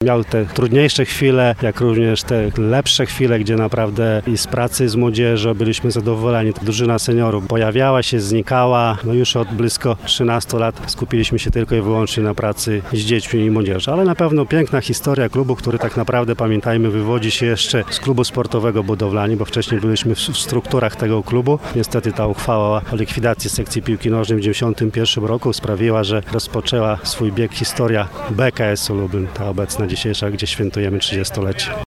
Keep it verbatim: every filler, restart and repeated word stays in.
Miał te trudniejsze chwile, jak również te lepsze chwile, gdzie naprawdę i z pracy z młodzieżą byliśmy zadowoleni. Drużyna seniorów pojawiała się, znikała. No już od blisko trzynastu lat skupiliśmy się tylko i wyłącznie na pracy z dziećmi i młodzieżą. Ale na pewno piękna historia klubu, który tak naprawdę, pamiętajmy, wywodzi się jeszcze z klubu sportowego Budowlani, bo wcześniej byliśmy w strukturach tego klubu. Niestety ta uchwała o likwidacji sekcji piłki nożnej w dziewięćdziesiątym pierwszym roku sprawiła, że rozpoczęła swój bieg historia B K S-u Lubin, ta obecna dzisiejsza, gdzie świętujemy trzydziestolecie.